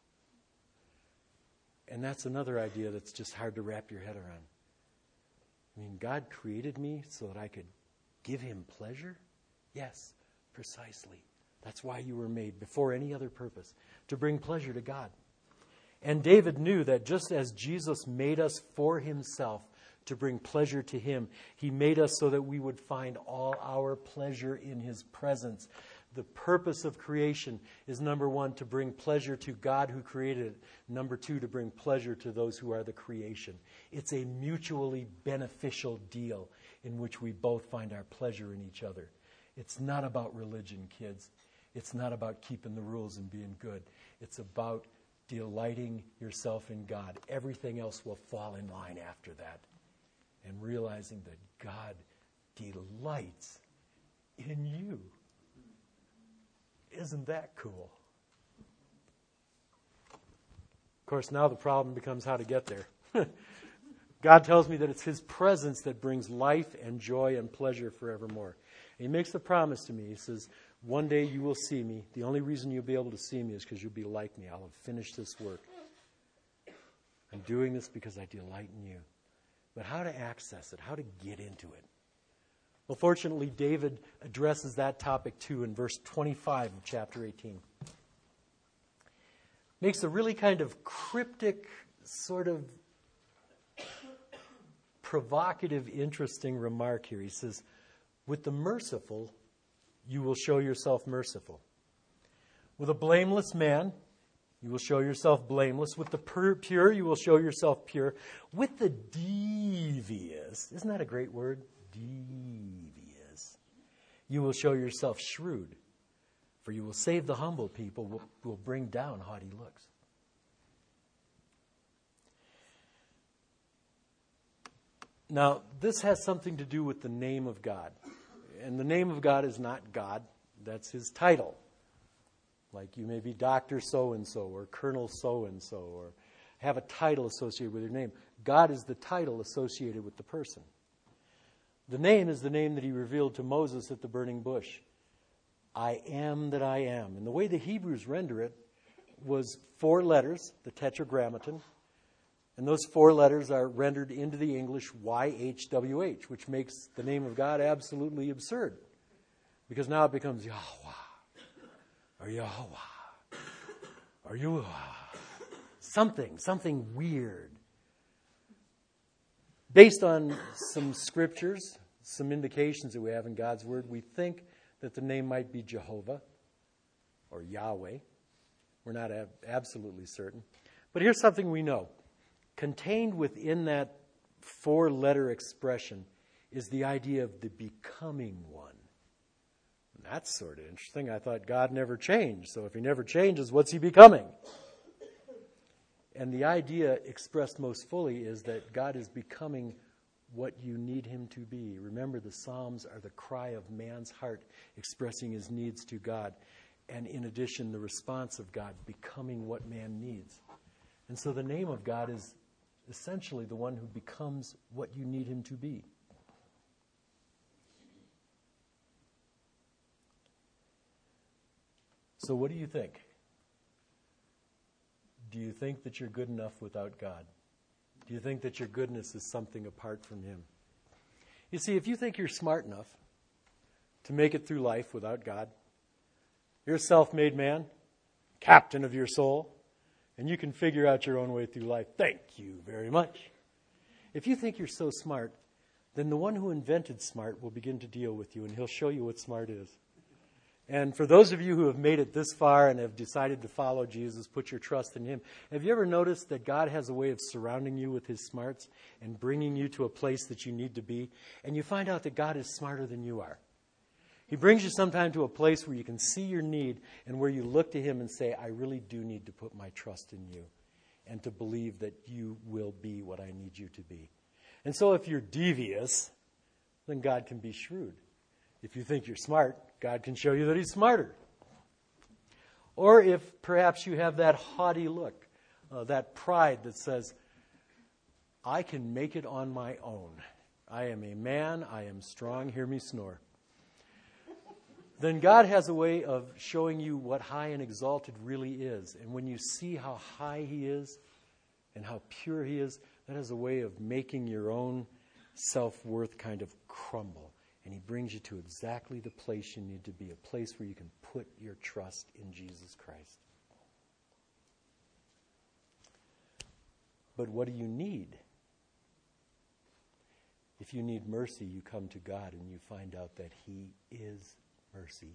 And that's another idea that's just hard to wrap your head around. I mean, God created me so that I could give him pleasure? Yes, precisely. That's why you were made, before any other purpose, to bring pleasure to God. And David knew that just as Jesus made us for himself to bring pleasure to him, he made us so that we would find all our pleasure in his presence. The purpose of creation is, number one, to bring pleasure to God who created it. Number two, to bring pleasure to those who are the creation. It's a mutually beneficial deal in which we both find our pleasure in each other. It's not about religion, kids. It's not about keeping the rules and being good. It's about delighting yourself in God. Everything else will fall in line after that. And realizing that God delights in you. Isn't that cool? Of course, now the problem becomes how to get there. God tells me that it's his presence that brings life and joy and pleasure forevermore. And he makes the promise to me. He says, one day you will see me. The only reason you'll be able to see me is because you'll be like me. I'll have finished this work. I'm doing this because I delight in you. But how to access it, how to get into it. Well, fortunately, David addresses that topic too in verse 25 of chapter 18. Makes a really kind of cryptic, sort of provocative, interesting remark here. He says, with the merciful, you will show yourself merciful. With a blameless man, you will show yourself blameless. With the pure, you will show yourself pure. With the devious, isn't that a great word? Devious. You will show yourself shrewd. For you will save the humble people, will bring down haughty looks. Now, this has something to do with the name of God. And the name of God is not God. That's his title. Like you may be Dr. So-and-so or Colonel so-and-so or have a title associated with your name. God is the title associated with the person. The name is the name that he revealed to Moses at the burning bush. I am that I am. And the way the Hebrews render it was 4 letters, the tetragrammaton. And those 4 letters are rendered into the English YHWH, which makes the name of God absolutely absurd. Because now it becomes Yahweh. Or Yahweh, or Yuah, something weird. Based on some scriptures, some indications that we have in God's Word, we think that the name might be Jehovah or Yahweh. We're not absolutely certain. But here's something we know. Contained within that 4-letter expression is the idea of the becoming one. That's sort of interesting. I thought God never changed. So if he never changes, what's he becoming? And the idea expressed most fully is that God is becoming what you need him to be. Remember, the Psalms are the cry of man's heart expressing his needs to God. And in addition, the response of God becoming what man needs. And so the name of God is essentially the one who becomes what you need him to be. So what do you think? Do you think that you're good enough without God? Do you think that your goodness is something apart from him? You see, if you think you're smart enough to make it through life without God, you're a self-made man, captain of your soul, and you can figure out your own way through life. Thank you very much. If you think you're so smart, then the one who invented smart will begin to deal with you, and he'll show you what smart is. And for those of you who have made it this far and have decided to follow Jesus, put your trust in him, have you ever noticed that God has a way of surrounding you with his smarts and bringing you to a place that you need to be? And you find out that God is smarter than you are. He brings you sometime to a place where you can see your need and where you look to him and say, I really do need to put my trust in you and to believe that you will be what I need you to be. And so if you're devious, then God can be shrewd. If you think you're smart, God can show you that he's smarter. Or if perhaps you have that haughty look, that pride that says, I can make it on my own. I am a man, I am strong, hear me snore. Then God has a way of showing you what high and exalted really is. And when you see how high he is and how pure he is, that has a way of making your own self-worth kind of crumble. And he brings you to exactly the place you need to be, a place where you can put your trust in Jesus Christ. But what do you need? If you need mercy, you come to God and you find out that he is mercy.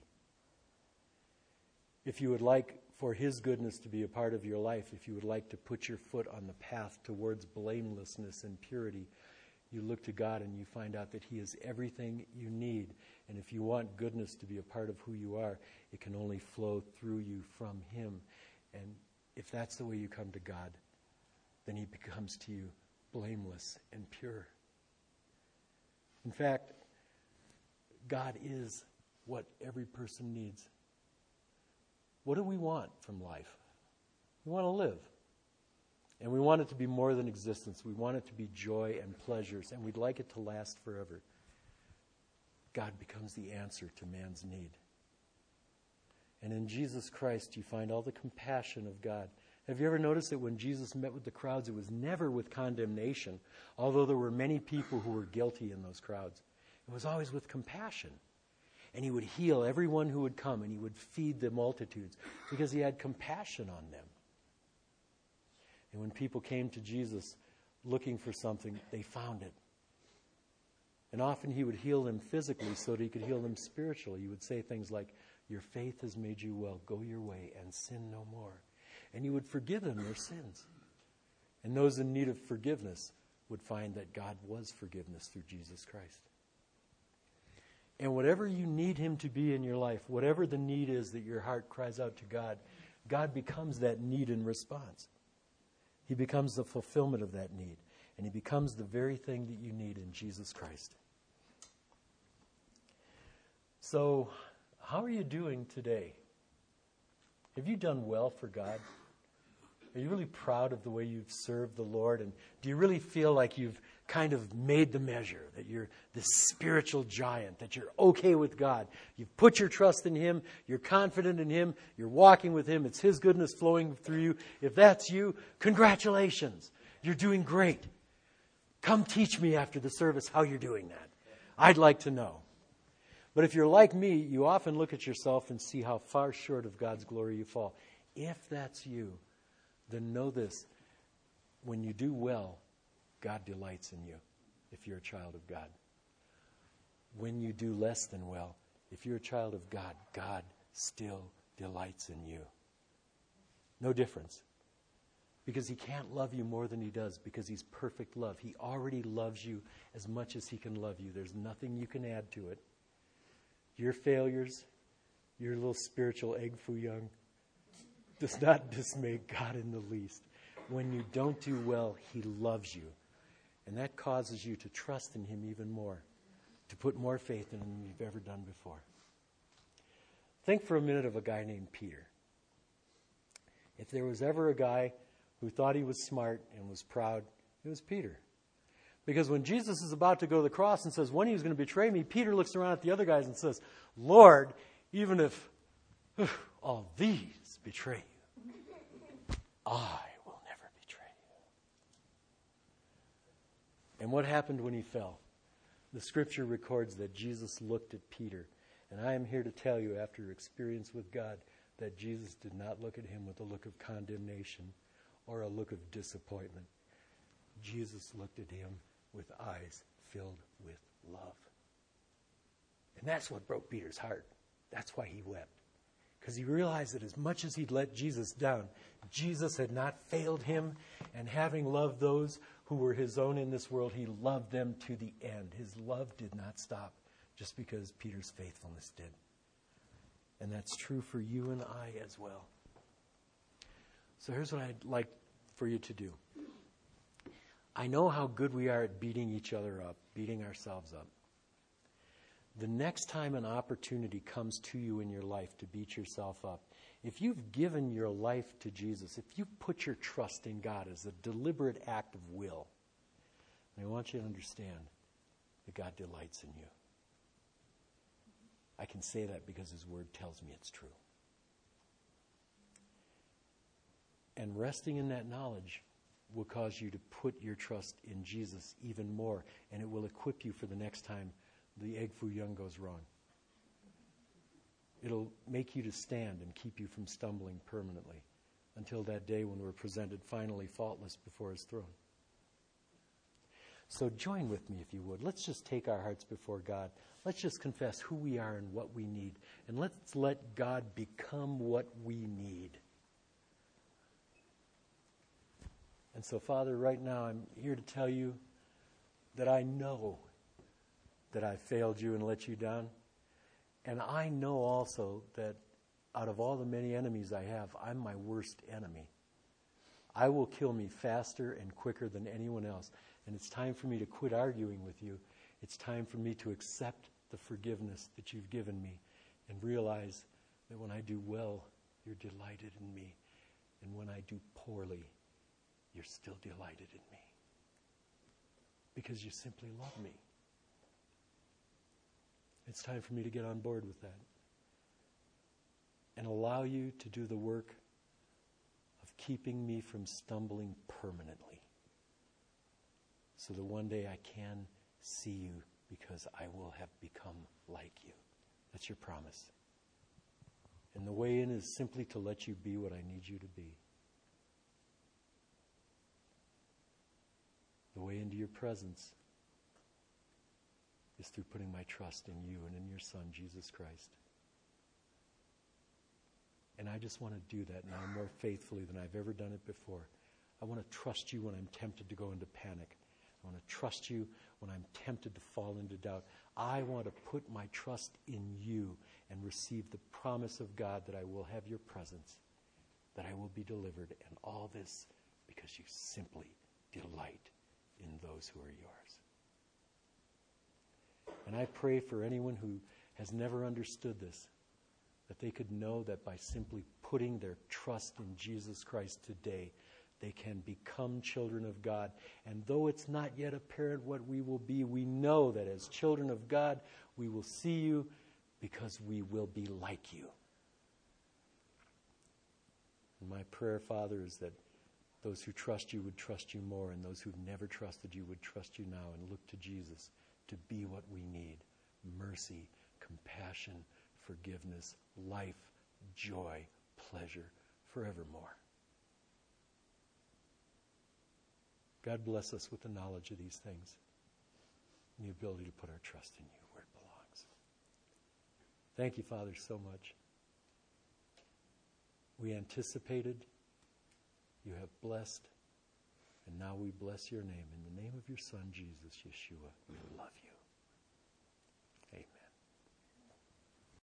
If you would like for his goodness to be a part of your life, if you would like to put your foot on the path towards blamelessness and purity, you look to God and you find out that he is everything you need. And if you want goodness to be a part of who you are, it can only flow through you from him. And if that's the way you come to God, then he becomes to you blameless and pure. In fact, God is what every person needs. What do we want from life? We want to live. And we want it to be more than existence. We want it to be joy and pleasures, and we'd like it to last forever. God becomes the answer to man's need. And in Jesus Christ, you find all the compassion of God. Have you ever noticed that when Jesus met with the crowds, it was never with condemnation, although there were many people who were guilty in those crowds. It was always with compassion. And he would heal everyone who would come, and he would feed the multitudes because he had compassion on them. And when people came to Jesus looking for something, they found it. And often he would heal them physically so that he could heal them spiritually. He would say things like, your faith has made you well. Go your way and sin no more. And he would forgive them their sins. And those in need of forgiveness would find that God was forgiveness through Jesus Christ. And whatever you need him to be in your life, whatever the need is that your heart cries out to God, God becomes that need in response. He becomes the fulfillment of that need. And he becomes the very thing that you need in Jesus Christ. So, how are you doing today? Have you done well for God? Are you really proud of the way you've served the Lord? And do you really feel like you've kind of made the measure, that you're this spiritual giant, that you're okay with God? You've put your trust in him, you're confident in him, you're walking with him, it's his goodness flowing through you. If that's you, congratulations, you're doing great. Come teach me after the service how you're doing that. I'd like to know. But if you're like me, you often look at yourself and see how far short of God's glory you fall. If that's you, then know this. When you do well, God delights in you, if you're a child of God. When you do less than well, if you're a child of God, God still delights in you. No difference. Because he can't love you more than he does, because he's perfect love. He already loves you as much as he can love you. There's nothing you can add to it. Your failures, your little spiritual egg foo young, does not dismay God in the least. When you don't do well, he loves you. And that causes you to trust in him even more, to put more faith in him than you've ever done before. Think for a minute of a guy named Peter. If there was ever a guy who thought he was smart and was proud, it was Peter. Because when Jesus is about to go to the cross and says, when he was going to betray me, Peter looks around at the other guys and says, Lord, even if all these betray you, I will never betray you. And what happened when he fell? The scripture records that Jesus looked at Peter. And I am here to tell you, after your experience with God, that Jesus did not look at him with a look of condemnation or a look of disappointment. Jesus looked at him with eyes filled with love. And that's what broke Peter's heart. That's why he wept. Because he realized that as much as he'd let Jesus down, Jesus had not failed him. And having loved those who were his own in this world, he loved them to the end. His love did not stop just because Peter's faithfulness did. And that's true for you and I as well. So here's what I'd like for you to do. I know how good we are at beating each other up, beating ourselves up. The next time an opportunity comes to you in your life to beat yourself up, if you've given your life to Jesus, if you've put your trust in God as a deliberate act of will, I want you to understand that God delights in you. I can say that because His Word tells me it's true. And resting in that knowledge will cause you to put your trust in Jesus even more, and it will equip you for the next time the egg foo young goes wrong. It'll make you to stand and keep you from stumbling permanently until that day when we're presented finally faultless before His throne. So join with me if you would. Let's just take our hearts before God. Let's just confess who we are and what we need. And let's let God become what we need. And so, Father, right now I'm here to tell you that I know that I failed you and let you down. And I know also that out of all the many enemies I have, I'm my worst enemy. I will kill me faster and quicker than anyone else. And it's time for me to quit arguing with you. It's time for me to accept the forgiveness that you've given me and realize that when I do well, you're delighted in me. And when I do poorly, you're still delighted in me. Because you simply love me. It's time for me to get on board with that. And allow you to do the work of keeping me from stumbling permanently. So that one day I can see you because I will have become like you. That's your promise. And the way in is simply to let you be what I need you to be. The way into your presence is through putting my trust in you and in your Son, Jesus Christ. And I just want to do that now more faithfully than I've ever done it before. I want to trust you when I'm tempted to go into panic. I want to trust you when I'm tempted to fall into doubt. I want to put my trust in you and receive the promise of God that I will have your presence, that I will be delivered, and all this because you simply delight in those who are yours. And I pray for anyone who has never understood this, that they could know that by simply putting their trust in Jesus Christ today, they can become children of God. And though it's not yet apparent what we will be, we know that as children of God, we will see you because we will be like you. And my prayer, Father, is that those who trust you would trust you more, and those who've never trusted you would trust you now and look to Jesus to be what we need: mercy, compassion, forgiveness, life, joy, pleasure, forevermore. God bless us with the knowledge of these things and the ability to put our trust in you where it belongs. Thank you, Father, so much. We anticipated, you have blessed, and now we bless your name. In the name of your Son, Jesus, Yeshua, we love you.